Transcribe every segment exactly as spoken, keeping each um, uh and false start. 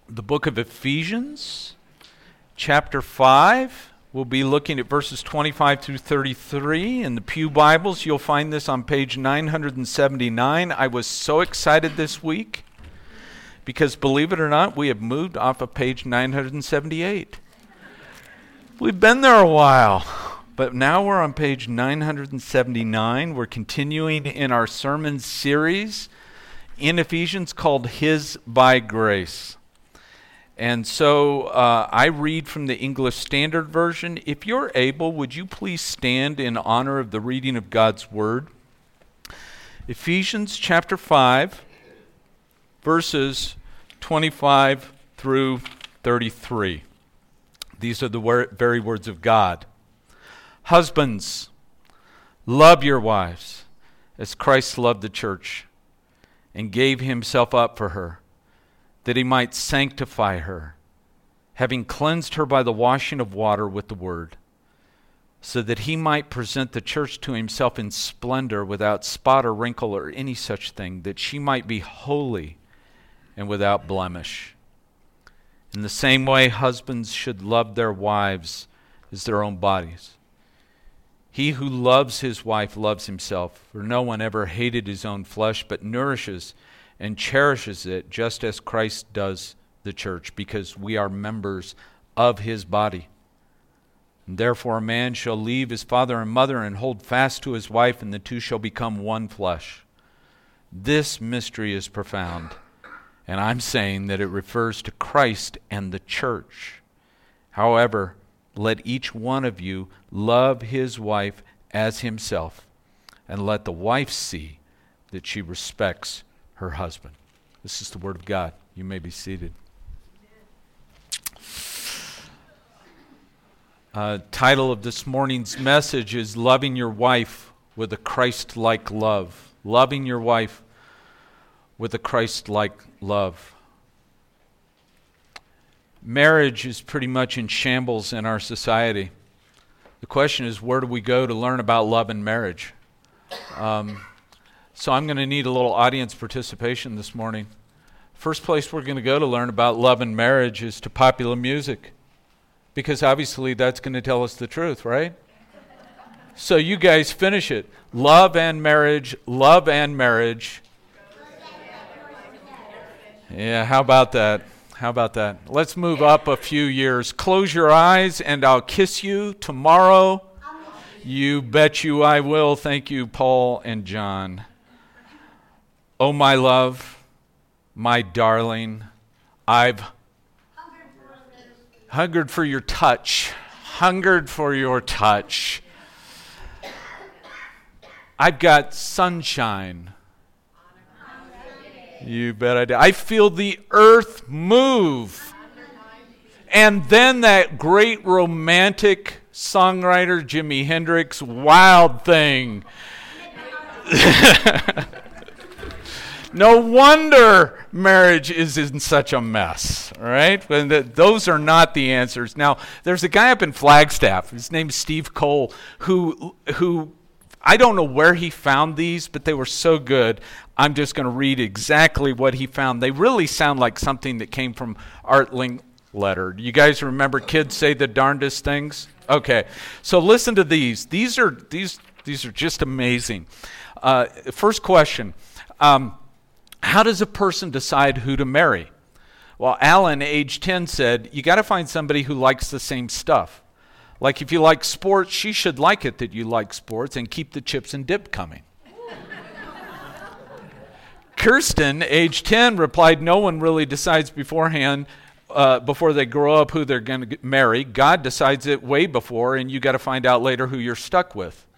the book of Ephesians, chapter five. We'll be looking at verses twenty-five through thirty-three. In the Pew Bibles, you'll find this on page nine hundred seventy-nine. I was so excited this week because, believe it or not, we have moved off of page nine hundred seventy-eight. We've been there a while, but now we're on page nine hundred seventy-nine. We're continuing in our sermon series in Ephesians called His by Grace. And so uh, I read from the English Standard Version. If you're able, would you please stand in honor of the reading of God's Word? Ephesians chapter five, verses twenty-five through thirty-three. These are the wor- very words of God. Husbands, love your wives as Christ loved the church and gave himself up for her, that he might sanctify her, having cleansed her by the washing of water with the word, so that he might present the church to himself in splendor, without spot or wrinkle or any such thing, that she might be holy and without blemish. In the same way, husbands should love their wives as their own bodies. He who loves his wife loves himself, for no one ever hated his own flesh, but nourishes and cherishes it, just as Christ does the church, because we are members of his body. And therefore a man shall leave his father and mother and hold fast to his wife, and the two shall become one flesh. This mystery is profound, and I'm saying that it refers to Christ and the church. However, let each one of you love his wife as himself, and let the wife see that she respects her husband. This is the word of God. You may be seated. Uh, title of this morning's message is Loving Your Wife with a Christ-like Love. Loving your wife with a Christ-like love. Marriage is pretty much in shambles in our society. The question is, where do we go to learn about love and marriage? Um, So I'm going to need a little audience participation this morning. First place we're going to go to learn about love and marriage is to popular music, because obviously that's going to tell us the truth, right? So you guys finish it. Love and marriage, love and marriage. Yeah, how about that? How about that? Let's move up a few years. Close your eyes and I'll kiss you tomorrow. You bet you I will. Thank you, Paul and John. Oh, my love, my darling, I've hungered for your touch, hungered for your touch. I've got sunshine. You bet I do. I feel the earth move. And then that great romantic songwriter, Jimi Hendrix, Wild Thing. No wonder marriage is in such a mess, all right? And th- those are not the answers. Now, there's a guy up in Flagstaff, his name's Steve Cole, who, who I don't know where he found these, but they were so good. I'm just going to read exactly what he found. They really sound like something that came from Art Linkletter. You guys remember Kids Say the Darndest Things? Okay, so listen to these. These are these these are just amazing. Uh, first question. Um, How does a person decide who to marry? Well, Alan, age ten, said, you got to find somebody who likes the same stuff. Like if you like sports, she should like it that you like sports and keep the chips and dip coming. Kirsten, age ten, replied, no one really decides beforehand, uh, before they grow up, who they're going to marry. God decides it way before, and you got to find out later who you're stuck with.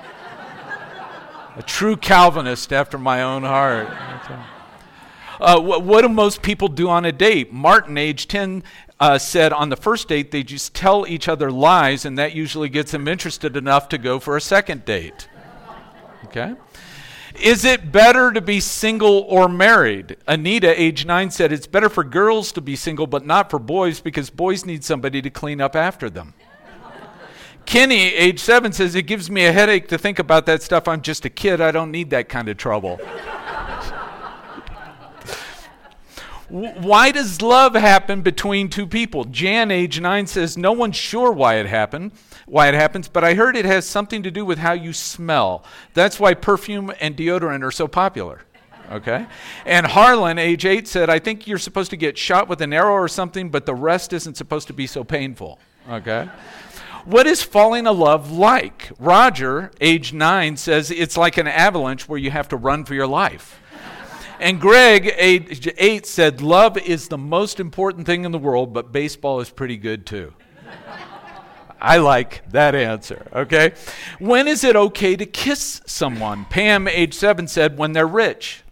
A true Calvinist after my own heart. Uh, what, what do most people do on a date? Martin, age ten, uh, said on the first date they just tell each other lies, and that usually gets them interested enough to go for a second date. Okay? Is it better to be single or married? Anita, age nine, said it's better for girls to be single but not for boys, because boys need somebody to clean up after them. Kenny, age seven, says it gives me a headache to think about that stuff. I'm just a kid. I don't need that kind of trouble. Why does love happen between two people? Jan, age nine, says no one's sure why it happened, why it happens, but I heard it has something to do with how you smell. That's why perfume and deodorant are so popular. Okay? And Harlan, age eight, said, I think you're supposed to get shot with an arrow or something, but the rest isn't supposed to be so painful. Okay? What is falling in love like? Roger, age nine, says it's like an avalanche where you have to run for your life. And Greg, age eight, said love is the most important thing in the world, but baseball is pretty good too. I like that answer, okay? When is it okay to kiss someone? Pam, age seven, said when they're rich.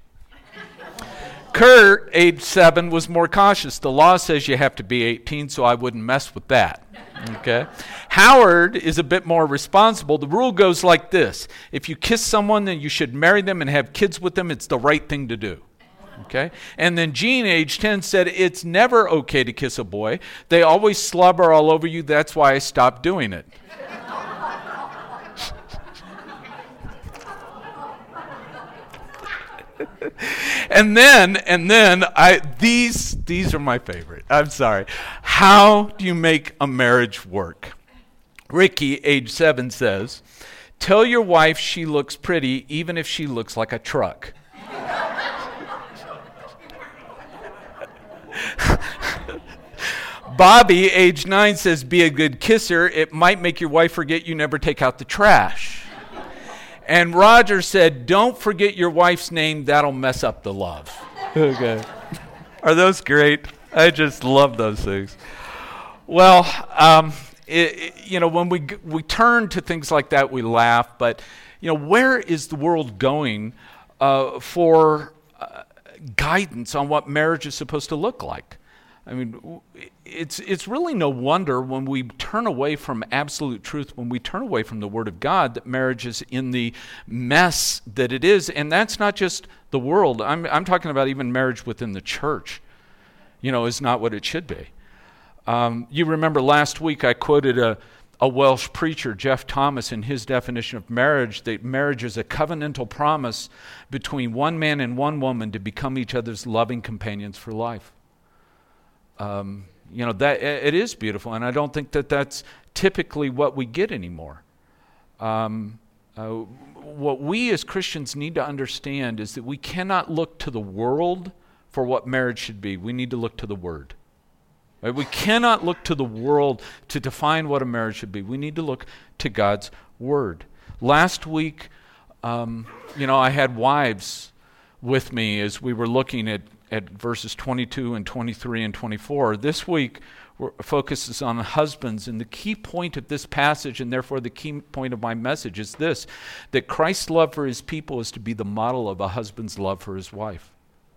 Kurt, age seven, was more cautious. The law says you have to be eighteen, so I wouldn't mess with that. Okay. Howard is a bit more responsible. The rule goes like this. If you kiss someone, then you should marry them and have kids with them. It's the right thing to do. Okay. And then Jean, age ten, said it's never okay to kiss a boy. They always slobber all over you. That's why I stopped doing it. And then, and then, I these these are my favorite. I'm sorry. How do you make a marriage work? Ricky, age seven, says, tell your wife she looks pretty even if she looks like a truck. Bobby, age nine, says, be a good kisser. It might make your wife forget you never take out the trash. And Roger said, don't forget your wife's name. That'll mess up the love. Okay. Are those great? I just love those things. Well, um, it, it, you know, when we we turn to things like that, we laugh. But, you know, where is the world going uh, for uh, guidance on what marriage is supposed to look like? I mean, it's it's really no wonder when we turn away from absolute truth, when we turn away from the Word of God, that marriage is in the mess that it is. And that's not just the world. I'm I'm talking about even marriage within the church, you know, is not what it should be. Um, you remember last week I quoted a, a Welsh preacher, Jeff Thomas, in his definition of marriage, that marriage is a covenantal promise between one man and one woman to become each other's loving companions for life. Um, you know, that it is beautiful, and I don't think that that's typically what we get anymore. Um, uh, what we as Christians need to understand is that we cannot look to the world for what marriage should be. We need to look to the Word. Right? We cannot look to the world to define what a marriage should be. We need to look to God's Word. Last week, um, you know, I had wives with me as we were looking at at verses twenty-two and twenty-three and twenty-four. This week focuses on husbands, and the key point of this passage, and therefore the key point of my message, is this, that Christ's love for his people is to be the model of a husband's love for his wife.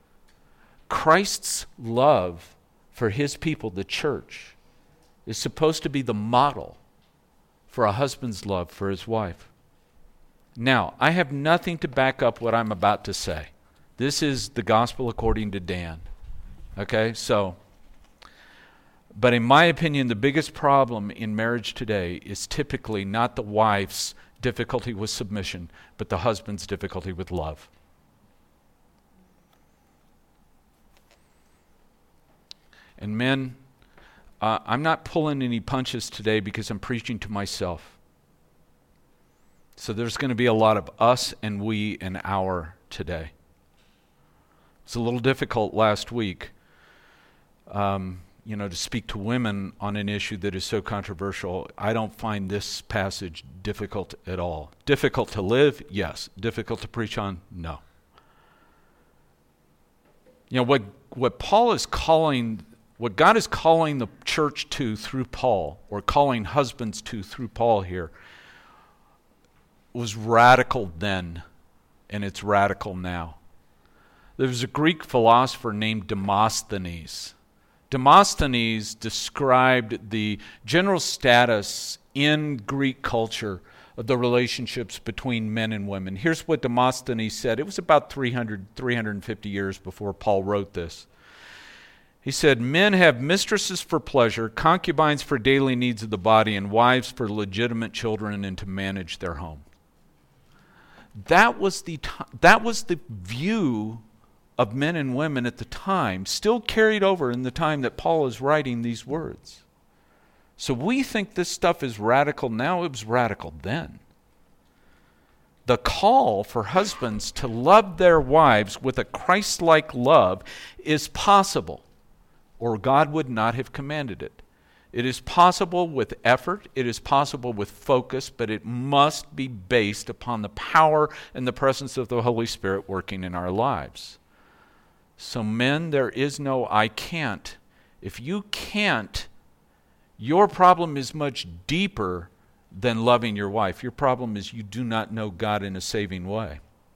Christ's love for his people, the church, is supposed to be the model for a husband's love for his wife. Now, I have nothing to back up what I'm about to say. This is the gospel according to Dan. Okay, so, but in my opinion, the biggest problem in marriage today is typically not the wife's difficulty with submission, but the husband's difficulty with love. And men, uh, I'm not pulling any punches today because I'm preaching to myself. So there's going to be a lot of us and we and our today. It's a little difficult last week, um, you know, to speak to women on an issue that is so controversial. I don't find this passage difficult at all. Difficult to live? Yes. Difficult to preach on? No. You know, what what Paul is calling, what God is calling the church to through Paul, or calling husbands to through Paul here, was radical then, and it's radical now. There was a Greek philosopher named Demosthenes. Demosthenes described the general status in Greek culture of the relationships between men and women. Here's what Demosthenes said. It was about three hundred, three hundred fifty years before Paul wrote this. He said, men have mistresses for pleasure, concubines for daily needs of the body, and wives for legitimate children and to manage their home. That was the t- that was the view of men and women at the time still carried over in the time that Paul is writing these words. So we think this stuff is radical now. It was radical then. The call for husbands to love their wives with a Christ-like love is possible, or God would not have commanded it. It is possible with effort, it is possible with focus, but it must be based upon the power and the presence of the Holy Spirit working in our lives. So men, there is no I can't. If you can't, your problem is much deeper than loving your wife. Your problem is you do not know God in a saving way.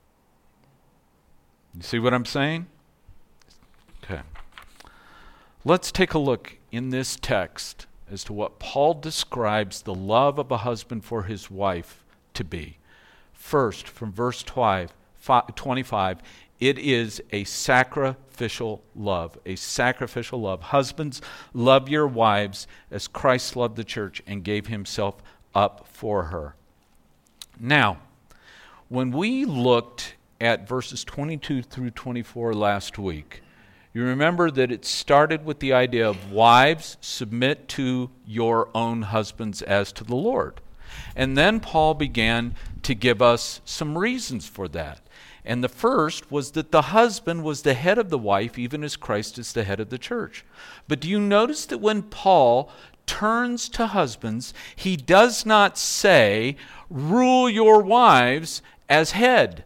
You see what I'm saying? Okay. Let's take a look in this text as to what Paul describes the love of a husband for his wife to be. First, from verse twenty-five, it is a sacrificial love. A sacrificial love. Husbands, love your wives as Christ loved the church and gave himself up for her. Now, when we looked at verses twenty-two through twenty-four last week, you remember that it started with the idea of wives, submit to your own husbands as to the Lord. And then Paul began to give us some reasons for that. And the first was that the husband was the head of the wife, even as Christ is the head of the church. But do you notice that when Paul turns to husbands, he does not say, rule your wives as head.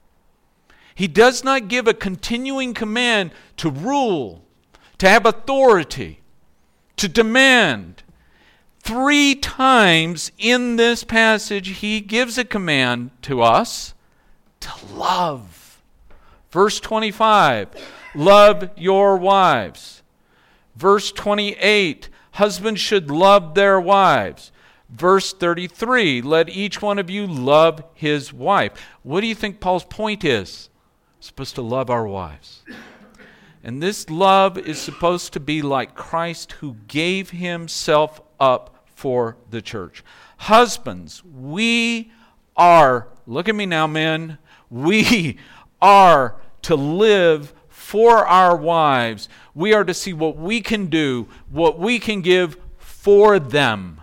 He does not give a continuing command to rule, to have authority, to demand. Three times in this passage, he gives a command to us to love. Verse twenty-five, love your wives. Verse twenty-eight, husbands should love their wives. Verse thirty-three, let each one of you love his wife. What do you think Paul's point is? We're supposed to love our wives. And this love is supposed to be like Christ who gave himself up for the church. Husbands, we are, look at me now, men, we are to live for our wives. We are to see what we can do, what we can give for them.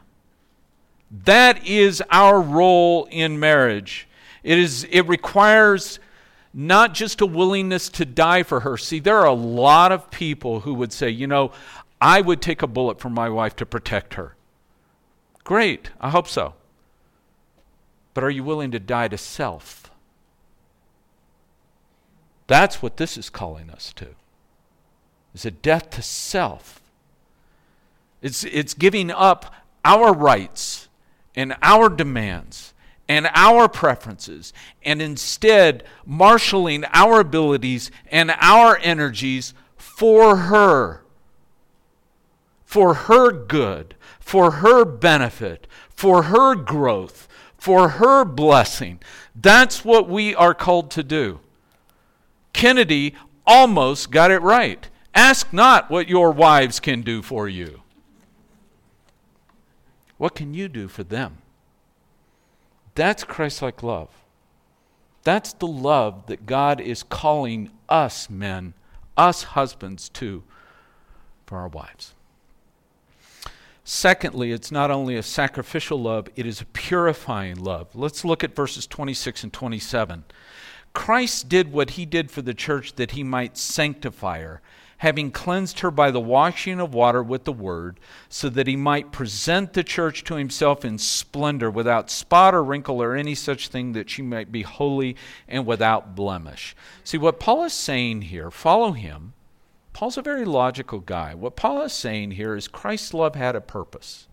That is our role in marriage. It is. It requires not just a willingness to die for her. See, there are a lot of people who would say, you know, I would take a bullet for my wife to protect her. Great, I hope so. But are you willing to die to self? That's what this is calling us to. It's a death to self. It's, it's giving up our rights and our demands and our preferences, and instead marshaling our abilities and our energies for her, for her good, for her benefit, for her growth, for her blessing. That's what we are called to do. Kennedy almost got it right. Ask not what your wives can do for you. What can you do for them? That's Christ-like love. That's the love that God is calling us men, us husbands to, for our wives. Secondly, it's not only a sacrificial love, it is a purifying love. Let's look at verses twenty-six and twenty-seven. Christ did what he did for the church that he might sanctify her, having cleansed her by the washing of water with the word, so that he might present the church to himself in splendor, without spot or wrinkle or any such thing, that she might be holy and without blemish. See, what Paul is saying here, follow him. Paul's a very logical guy. What Paul is saying here is Christ's love had a purpose.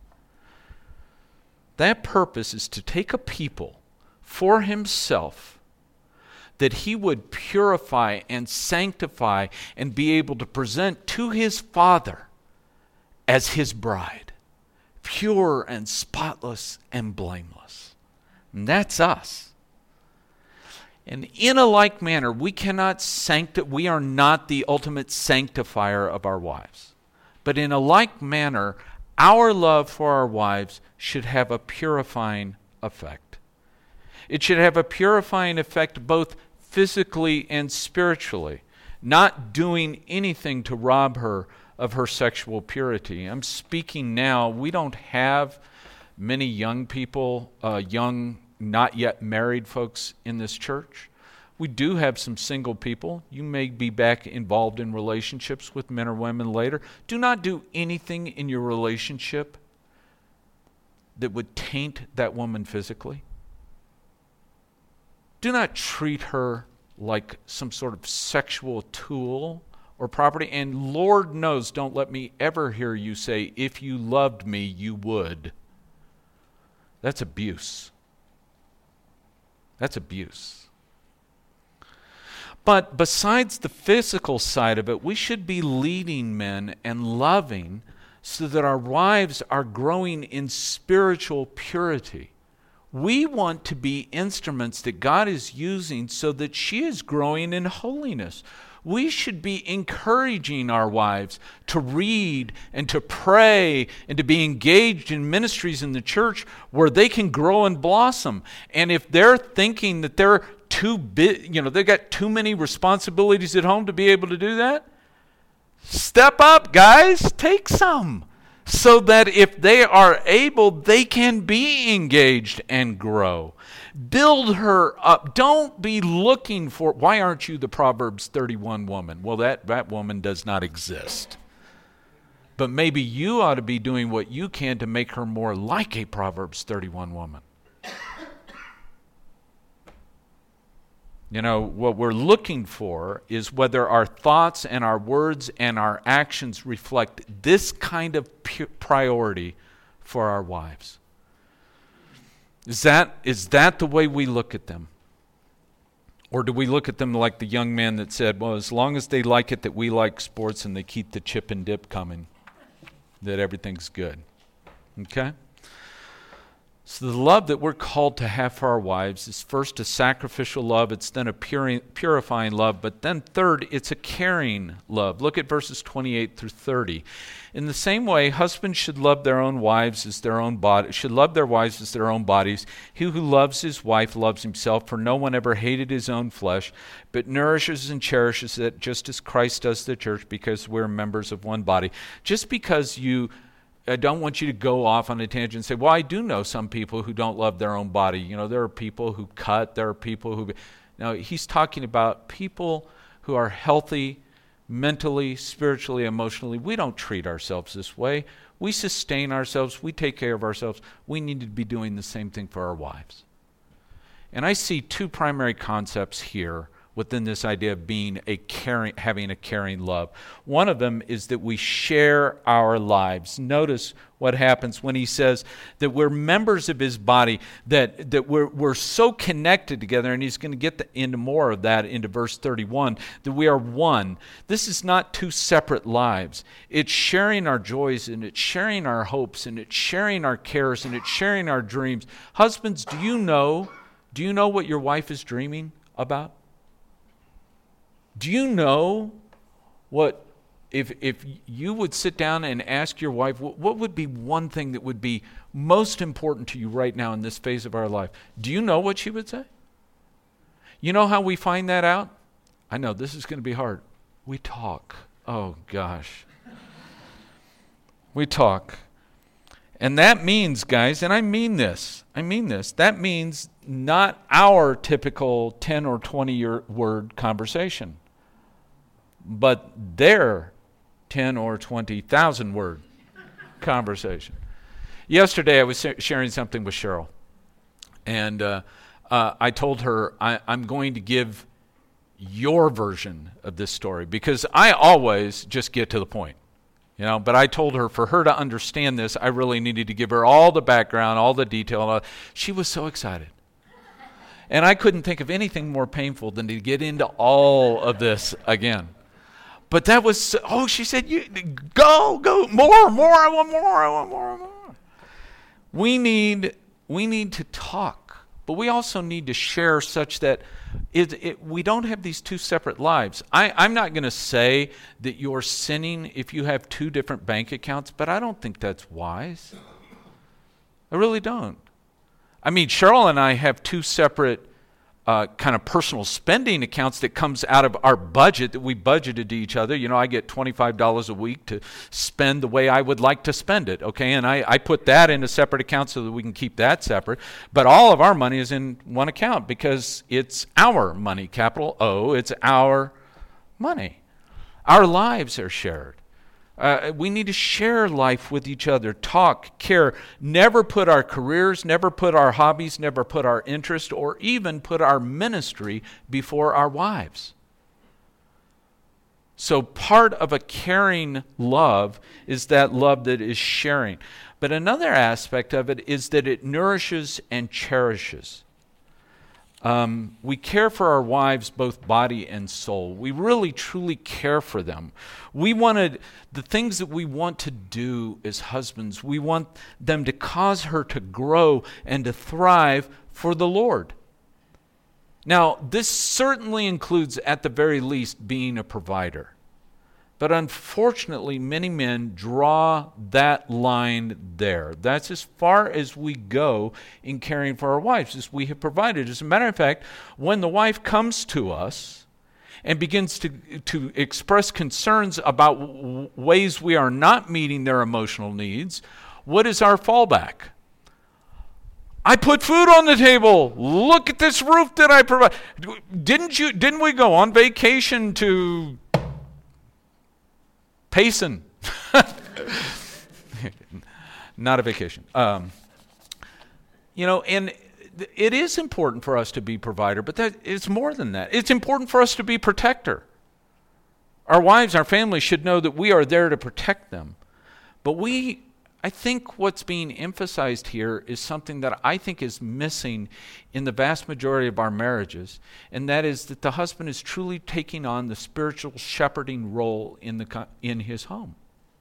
That purpose is to take a people for himself that he would purify and sanctify and be able to present to his Father as his bride, pure and spotless and blameless. And that's us. And in a like manner, we cannot sancti- we are not the ultimate sanctifier of our wives. But in a like manner, our love for our wives should have a purifying effect. It should have a purifying effect both physically and spiritually. not doing anything to rob her of her sexual purity. I'm speaking now, we don't have many young people, uh, young, not yet married folks in this church. We do have some single people. You may be back involved in relationships with men or women later. Do not do anything in your relationship that would taint that woman physically. Do not treat her like some sort of sexual tool or property. And Lord knows, don't let me ever hear you say, if you loved me, you would. That's abuse. That's abuse. But besides the physical side of it, we should be leading men and loving so that our wives are growing in spiritual purity. We want to be instruments that God is using so that she is growing in holiness. We should be encouraging our wives to read and to pray and to be engaged in ministries in the church where they can grow and blossom. And if they're thinking that they're too big, you know, they got too many responsibilities at home to be able to do that, step up, guys, take some. So that if they are able, they can be engaged and grow. Build her up. Don't be looking for, why aren't you the Proverbs thirty-one woman? Well, that, that woman does not exist. But maybe you ought to be doing what you can to make her more like a Proverbs thirty-one woman. You know, what we're looking for is whether our thoughts and our words and our actions reflect this kind of pu- priority for our wives. Is that, is that the way we look at them? Or do we look at them like the young man that said, well, as long as they like it that we like sports and they keep the chip and dip coming, that everything's good. Okay? So the love that we're called to have for our wives is first a sacrificial love, it's then a puri- purifying love, but then third, it's a caring love. Look at verses twenty-eight through thirty. In the same way, husbands should love their own wives as their own body, should love their wives as their own bodies. He who loves his wife loves himself, for no one ever hated his own flesh, but nourishes and cherishes it just as Christ does the church, because we're members of one body. Just because you I don't want you to go off on a tangent and say, well, I do know some people who don't love their own body. You know, there are people who cut, there are people who... Now, he's talking about people who are healthy mentally, spiritually, emotionally. We don't treat ourselves this way. We sustain ourselves. We take care of ourselves. We need to be doing the same thing for our wives. And I see two primary concepts here within this idea of being a caring, having a caring love. One of them is that we share our lives. Notice what happens when he says that we're members of his body, that, that we're, we're so connected together, and he's going to get the, into more of that into verse thirty-one, that we are one. This is not two separate lives. It's sharing our joys, and it's sharing our hopes, and it's sharing our cares, and it's sharing our dreams. Husbands, do you know, do you know what your wife is dreaming about? Do you know what, if if you would sit down and ask your wife, what, what would be one thing that would be most important to you right now in this phase of our life? Do you know what she would say? You know how we find that out? I know this is going to be hard. We talk. Oh, gosh. We talk. And that means, guys, and I mean this, I mean this, that means not our typical ten or twenty year word conversation, but their ten or twenty thousand word conversation. Yesterday I was sharing something with Cheryl, and uh, uh, I told her I, I'm going to give your version of this story, because I always just get to the point. You know, but I told her for her to understand this, I really needed to give her all the background, all the detail. All, she was so excited. And I couldn't think of anything more painful than to get into all of this again. But that was, oh, she said, "You go, go, more, more, I want more, I want more, I want more." We need, we need to talk, but we also need to share such that It, it, we don't have these two separate lives. I, I'm not going to say that you're sinning if you have two different bank accounts, but I don't think that's wise. I really don't. I mean, Cheryl and I have two separate uh, kind of personal spending accounts that comes out of our budget that we budgeted to each other. You know, I get twenty-five dollars a week to spend the way I would like to spend it, okay? And I, I put that in a separate account so that we can keep that separate. But all of our money is in one account because it's our money, capital O. It's our money. Our lives are shared. Uh, we need to share life with each other, talk, care, never put our careers, never put our hobbies, never put our interest, or even put our ministry before our wives. So part of a caring love is that love that is sharing. But another aspect of it is that it nourishes and cherishes. Um, we care for our wives, both body and soul. We really, truly care for them. We wanted the things that we want to do as husbands. We want them to cause her to grow and to thrive for the Lord. Now, this certainly includes, at the very least, being a provider. But unfortunately, many men draw that line there. That's as far as we go in caring for our wives, as we have provided. As a matter of fact, when the wife comes to us and begins to, to express concerns about w- ways we are not meeting their emotional needs, what is our fallback? I put food on the table. Look at this roof that I provide. Didn't you? Didn't we go on vacation to Payson? Not a vacation. Um, you know, and it is important for us to be provider, but that it's more than that. It's important for us to be protector. Our wives, our families should know that we are there to protect them. But we, I think what's being emphasized here is something that I think is missing in the vast majority of our marriages, and that is that the husband is truly taking on the spiritual shepherding role in the in his home.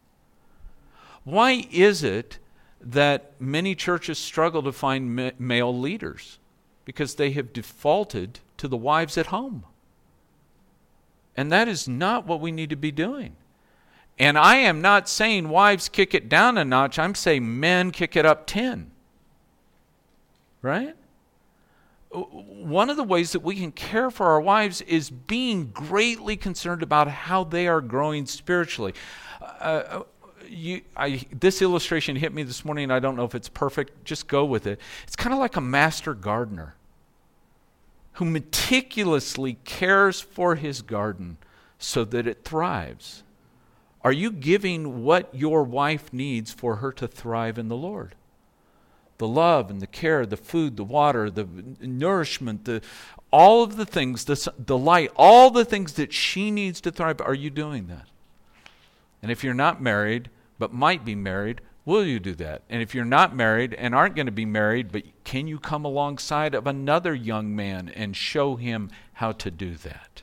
Why is it that many churches struggle to find ma- male leaders? Because they have defaulted to the wives at home. And that is not what we need to be doing. And I am not saying wives kick it down a notch. I'm saying men kick it up ten. Right? One of the ways that we can care for our wives is being greatly concerned about how they are growing spiritually. Uh, you, I, this illustration hit me this morning, and I don't know if it's perfect. Just go with it. It's kind of like a master gardener who meticulously cares for his garden so that it thrives. Are you giving what your wife needs for her to thrive in the Lord? The love and the care, the food, the water, the nourishment, the all of the things, the, the light, all the things that she needs to thrive. Are you doing that? And if you're not married, but might be married, will you do that? And if you're not married and aren't going to be married, but can you come alongside of another young man and show him how to do that?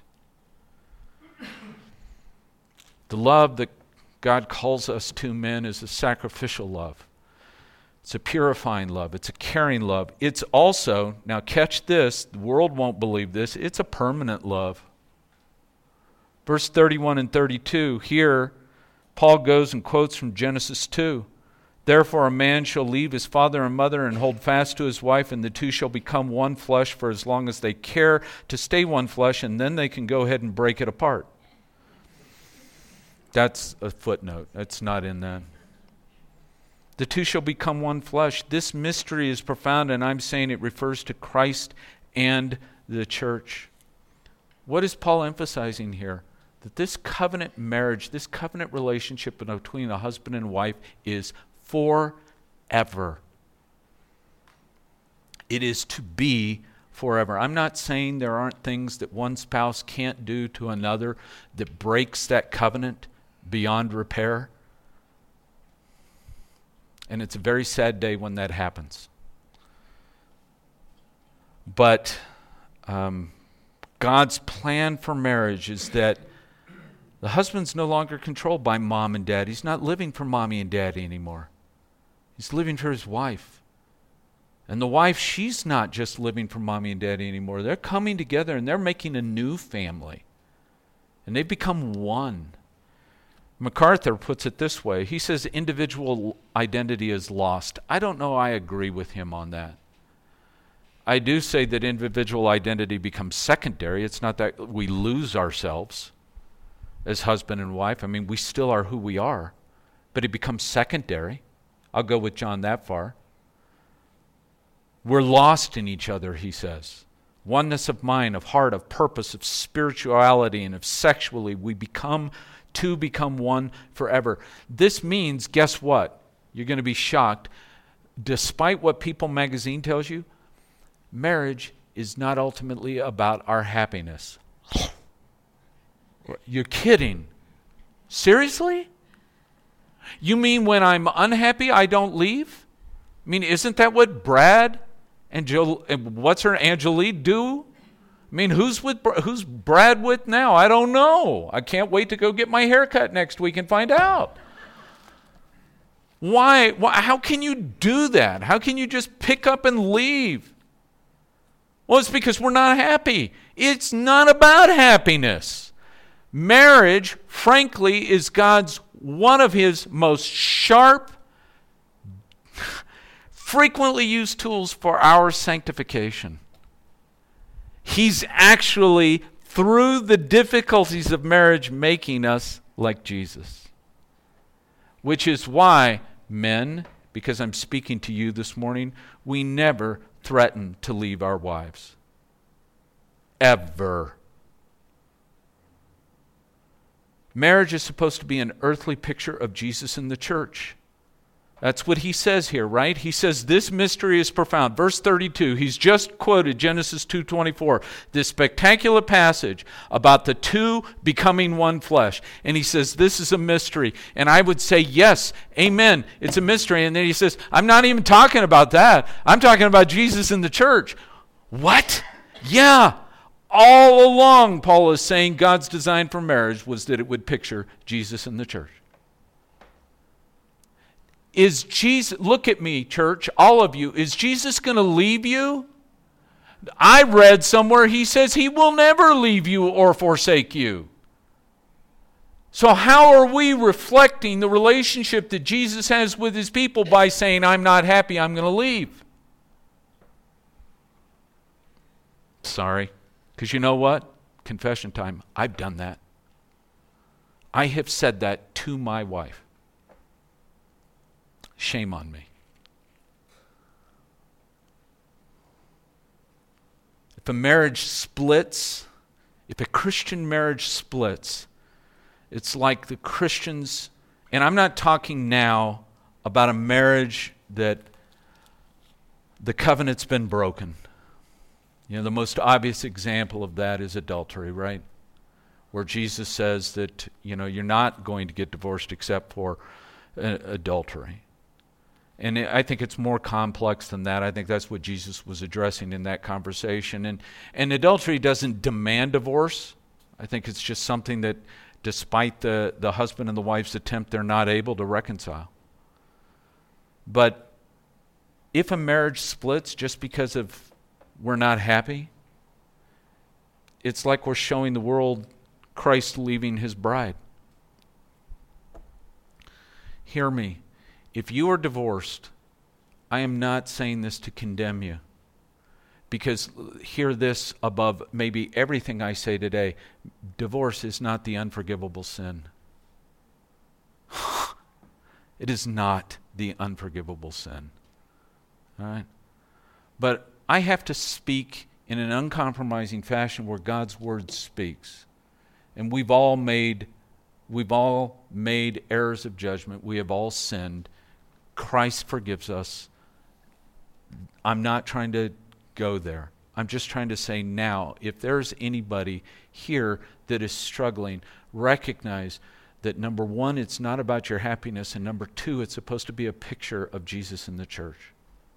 The love that God calls us to, men, is a sacrificial love. It's a purifying love. It's a caring love. It's also, now catch this, the world won't believe this, it's a permanent love. Verse thirty-one and thirty-two, here Paul goes and quotes from Genesis two. Therefore a man shall leave his father and mother and hold fast to his wife, and the two shall become one flesh for as long as they care to stay one flesh, and then they can go ahead and break it apart. That's a footnote. That's not in that. The two shall become one flesh. This mystery is profound, and I'm saying it refers to Christ and the church. What is Paul emphasizing here? That this covenant marriage, this covenant relationship between a husband and wife is forever. It is to be forever. I'm not saying there aren't things that one spouse can't do to another that breaks that covenant beyond repair. And it's a very sad day when that happens. But um, God's plan for marriage is that the husband's no longer controlled by mom and dad. He's not living for mommy and daddy anymore. He's living for his wife. And the wife, she's not just living for mommy and daddy anymore. They're coming together and they're making a new family. And they've become one. MacArthur puts it this way. He says individual identity is lost. I don't know I agree with him on that. I do say that individual identity becomes secondary. It's not that we lose ourselves as husband and wife. I mean, we still are who we are, but it becomes secondary. I'll go with John that far. We're lost in each other, he says. Oneness of mind, of heart, of purpose, of spirituality, and of sexually. We become, two become one forever. This means, guess what? You're going to be shocked. Despite what People magazine tells you, marriage is not ultimately about our happiness. You're kidding. Seriously? You mean when I'm unhappy, I don't leave? I mean, isn't that what Brad and jo- what's her Angelique do? I mean, who's with who's Brad with now? I don't know. I can't wait to go get my hair cut next week and find out. Why? Why? How can you do that? How can you just pick up and leave? Well, it's because we're not happy. It's not about happiness. Marriage, frankly, is God's one of his most sharp, frequently used tools for our sanctification. He's actually, through the difficulties of marriage, making us like Jesus. Which is why, men, because I'm speaking to you this morning, we never threaten to leave our wives. Ever. Marriage is supposed to be an earthly picture of Jesus in the church. That's what he says here, right? He says this mystery is profound. Verse thirty-two, he's just quoted Genesis two twenty-four, this spectacular passage about the two becoming one flesh. And he says this is a mystery. And I would say, yes, amen, it's a mystery. And then he says, I'm not even talking about that. I'm talking about Jesus in the church. What? Yeah. All along, Paul is saying God's design for marriage was that it would picture Jesus in the church. Is Jesus, look at me, church, all of you, is Jesus going to leave you? I read somewhere he says he will never leave you or forsake you. So how are we reflecting the relationship that Jesus has with his people by saying, I'm not happy, I'm going to leave? Sorry. Because you know what? Confession time. I've done that. I have said that to my wife. Shame on me. If a marriage splits, if a Christian marriage splits, it's like the Christians, and I'm not talking now about a marriage that the covenant's been broken. You know, the most obvious example of that is adultery, right? Where Jesus says that, you know, you're not going to get divorced except for uh, adultery. And I think it's more complex than that. I think that's what Jesus was addressing in that conversation. And, and adultery doesn't demand divorce. I think it's just something that, despite the, the husband and the wife's attempt, they're not able to reconcile. But if a marriage splits just because of we're not happy, it's like we're showing the world Christ leaving his bride. Hear me. If you are divorced, I am not saying this to condemn you. Because hear this above maybe everything I say today. Divorce is not the unforgivable sin. It is not the unforgivable sin. All right? But I have to speak in an uncompromising fashion where God's word speaks. And we've all made we've all made errors of judgment. We have all sinned. Christ forgives us. I'm not trying to go there. I'm just trying to say now, if there's anybody here that is struggling, recognize that number one, it's not about your happiness, and number two, it's supposed to be a picture of Jesus in the church,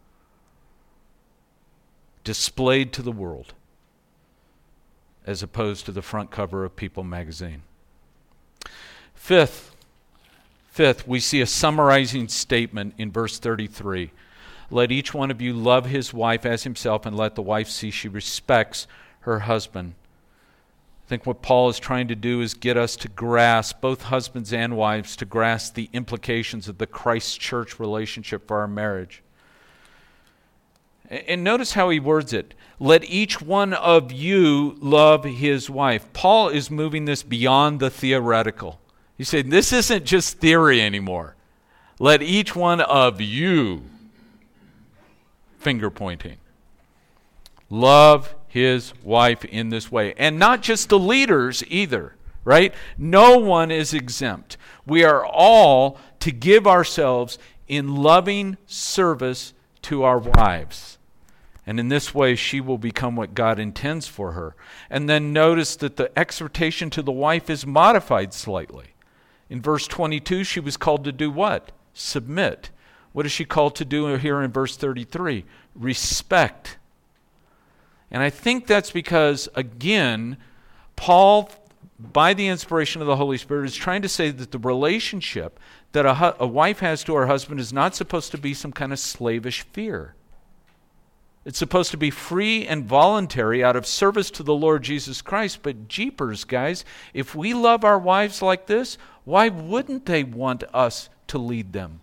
displayed to the world, as opposed to the front cover of People magazine. Fifth, Fifth, we see a summarizing statement in verse thirty-three. Let each one of you love his wife as himself, and let the wife see she respects her husband. I think what Paul is trying to do is get us to grasp, both husbands and wives, to grasp the implications of the Christ-church relationship for our marriage. And notice how he words it. Let each one of you love his wife. Paul is moving this beyond the theoretical. He's saying this isn't just theory anymore. Let each one of you, finger pointing, love his wife in this way. And not just the leaders either, right? No one is exempt. We are all to give ourselves in loving service to our wives. And in this way, she will become what God intends for her. And then notice that the exhortation to the wife is modified slightly. In verse twenty-two, she was called to do what? Submit. What is she called to do here in verse thirty-three? Respect. And I think that's because, again, Paul, by the inspiration of the Holy Spirit, is trying to say that the relationship that a, hu- a wife has to her husband is not supposed to be some kind of slavish fear. It's supposed to be free and voluntary out of service to the Lord Jesus Christ. But jeepers, guys, if we love our wives like this, why wouldn't they want us to lead them?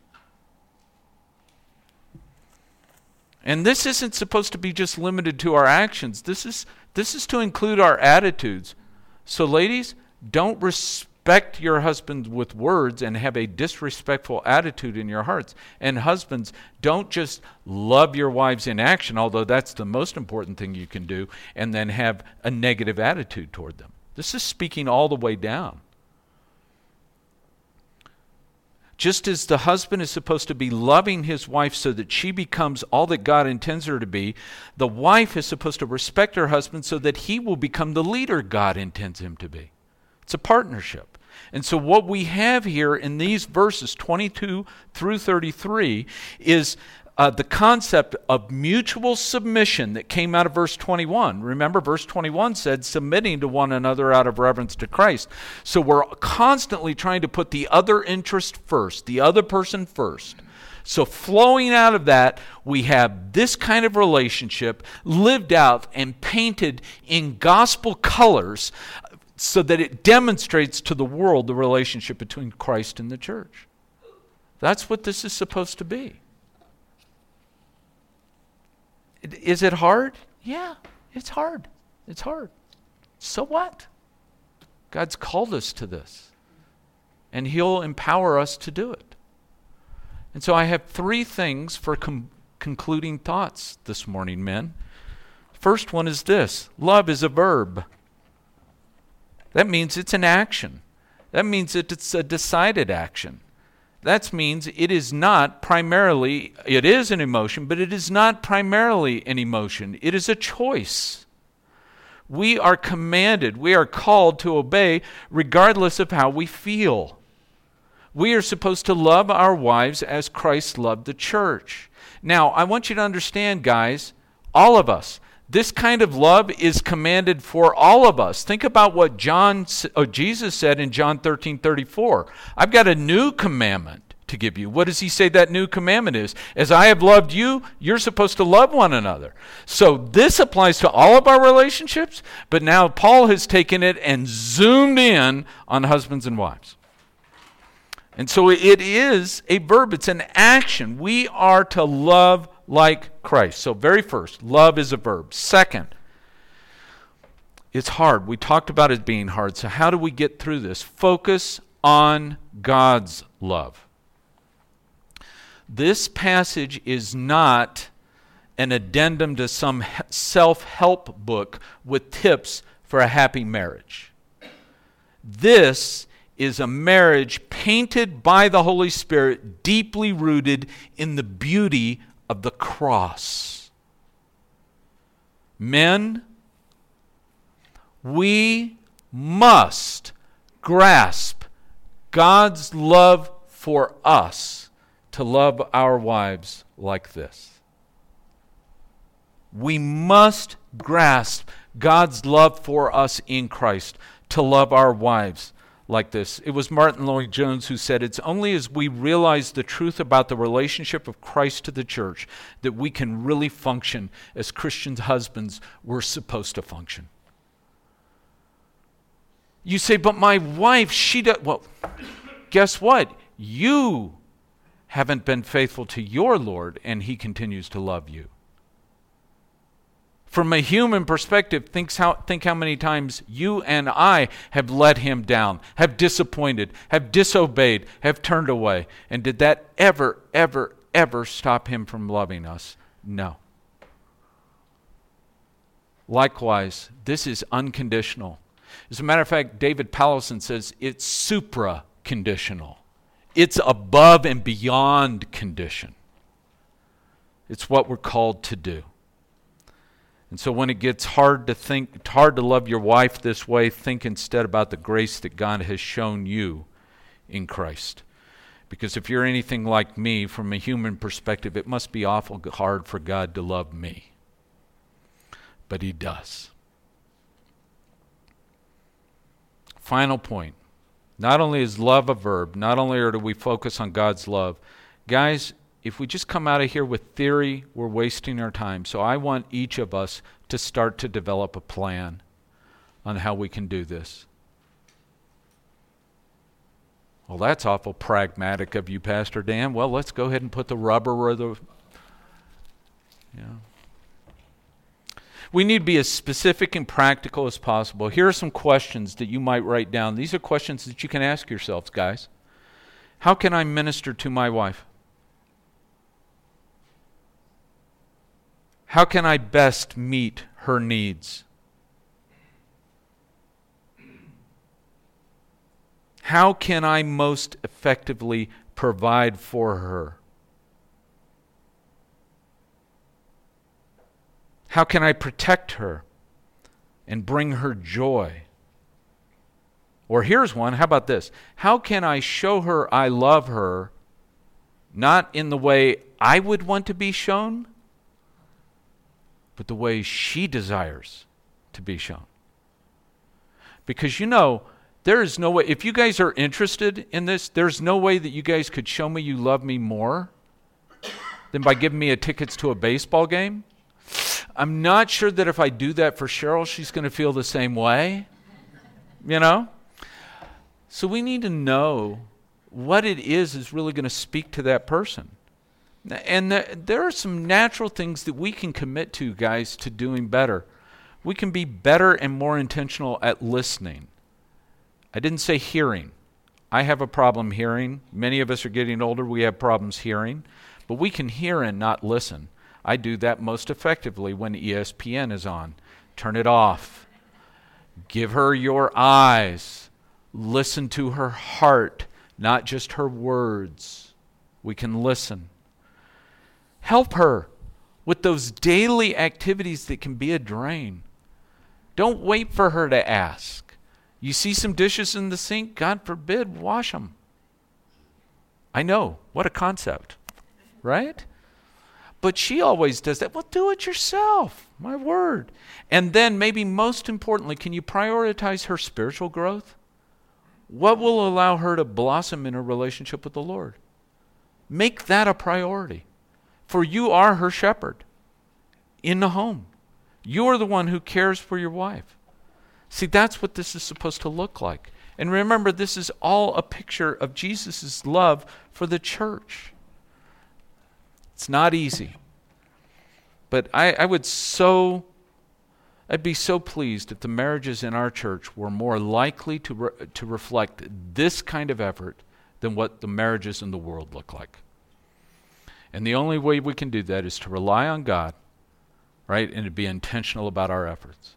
And this isn't supposed to be just limited to our actions. This is, this is to include our attitudes. So ladies, don't respect your husbands with words and have a disrespectful attitude in your hearts. And husbands, don't just love your wives in action, although that's the most important thing you can do, and then have a negative attitude toward them. This is speaking all the way down. Just as the husband is supposed to be loving his wife so that she becomes all that God intends her to be, the wife is supposed to respect her husband so that he will become the leader God intends him to be. It's a partnership. And so what we have here in these verses twenty-two through thirty-three is uh, the concept of mutual submission that came out of verse twenty-one. Remember, verse twenty-one said submitting to one another out of reverence to Christ. So we're constantly trying to put the other interest first, the other person first. So flowing out of that, we have this kind of relationship lived out and painted in gospel colors so that it demonstrates to the world the relationship between Christ and the church. That's what this is supposed to be. Is it hard? Yeah, it's hard. It's hard. So what? God's called us to this, and He'll empower us to do it. And so I have three things for com- concluding thoughts this morning, men. First one is this: love is a verb. That means it's an action. That means it's a decided action. That means it is not primarily, it is an emotion, but it is not primarily an emotion. It is a choice. We are commanded, we are called to obey regardless of how we feel. We are supposed to love our wives as Christ loved the church. Now, I want you to understand, guys, all of us, this kind of love is commanded for all of us. Think about what John, or Jesus said in John thirteen thirty-four. I've got a new commandment to give you. What does he say that new commandment is? As I have loved you, you're supposed to love one another. So this applies to all of our relationships, but now Paul has taken it and zoomed in on husbands and wives. And so it is a verb. It's an action. We are to love like Christ. So very first, love is a verb. Second, it's hard. We talked about it being hard. So how do we get through this? Focus on God's love. This passage is not an addendum to some self-help book with tips for a happy marriage. This is a marriage painted by the Holy Spirit, deeply rooted in the beauty of the cross. Men, we must grasp God's love for us to love our wives like this. We must grasp God's love for us in Christ to love our wives like this. It was Martin Lloyd-Jones who said, it's only as we realize the truth about the relationship of Christ to the church that we can really function as Christian husbands we're supposed to function. You say, but my wife, she does. Well, guess what? You haven't been faithful to your Lord, and He continues to love you. From a human perspective, think how, think how many times you and I have let him down, have disappointed, have disobeyed, have turned away. And did that ever, ever, ever stop him from loving us? No. Likewise, this is unconditional. As a matter of fact, David Powlison says it's supra-conditional. It's above and beyond condition. It's what we're called to do. And so when it gets hard to think, it's hard to love your wife this way, think instead about the grace that God has shown you in Christ. Because if you're anything like me, from a human perspective, it must be awful hard for God to love me. But he does. Final point. Not only is love a verb, not only are do we focus on God's love, guys, if we just come out of here with theory, we're wasting our time. So I want each of us to start to develop a plan on how we can do this. Well, that's awful pragmatic of you, Pastor Dan. Well, let's go ahead and put the rubber where the... Yeah. We need to be as specific and practical as possible. Here are some questions that you might write down. These are questions that you can ask yourselves, guys. How can I minister to my wife? How can I best meet her needs? How can I most effectively provide for her? How can I protect her and bring her joy? Or here's one, how about this? How can I show her I love her, not in the way I would want to be shown, but the way she desires to be shown? Because you know, there is no way, if you guys are interested in this, there's no way that you guys could show me you love me more than by giving me a tickets to a baseball game. I'm not sure that if I do that for Cheryl, she's going to feel the same way, you know? So we need to know what it is is really going to speak to that person. And there are some natural things that we can commit to, guys, to doing better. We can be better and more intentional at listening. I didn't say hearing. I have a problem hearing. Many of us are getting older. We have problems hearing. But we can hear and not listen. I do that most effectively when E S P N is on. Turn it off. Give her your eyes. Listen to her heart, not just her words. We can listen. Help her with those daily activities that can be a drain. Don't wait for her to ask. You see some dishes in the sink? God forbid, wash them. I know. What a concept. Right? But she always does that. Well, do it yourself. My word. And then maybe most importantly, can you prioritize her spiritual growth? What will allow her to blossom in her relationship with the Lord? Make that a priority. For you are her shepherd in the home. You are the one who cares for your wife. See, that's what this is supposed to look like. And remember, this is all a picture of Jesus' love for the church. It's not easy. But I, I would so, I'd be so pleased if the marriages in our church were more likely to re, to reflect this kind of effort than what the marriages in the world look like. And the only way we can do that is to rely on God, right, and to be intentional about our efforts.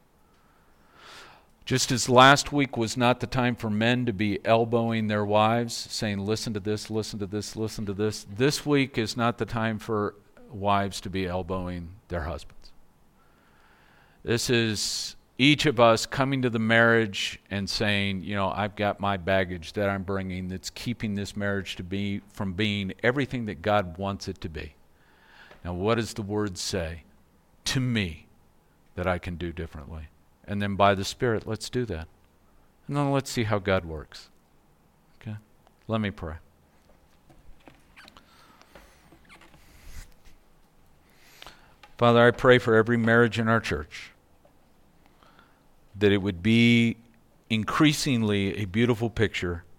Just as last week was not the time for men to be elbowing their wives, saying, listen to this, listen to this, listen to this, this week is not the time for wives to be elbowing their husbands. This is each of us coming to the marriage and saying, you know, I've got my baggage that I'm bringing that's keeping this marriage to be from being everything that God wants it to be. Now, what does the Word say to me that I can do differently? And then by the Spirit, let's do that. And then let's see how God works. Okay? Let me pray. Father, I pray for every marriage in our church that it would be increasingly a beautiful picture